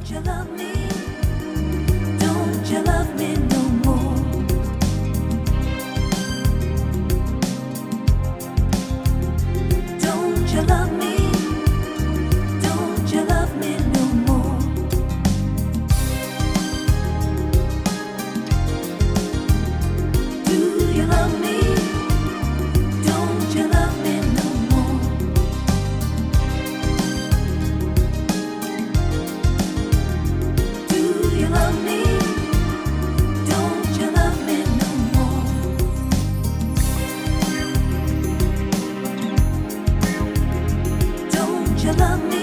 you love me? Don't you love me no more? Don't you love me? Don't you love me no more? Do you love me? Don't you love me no more? Do you love me? Don't you love me no more? Don't you love me?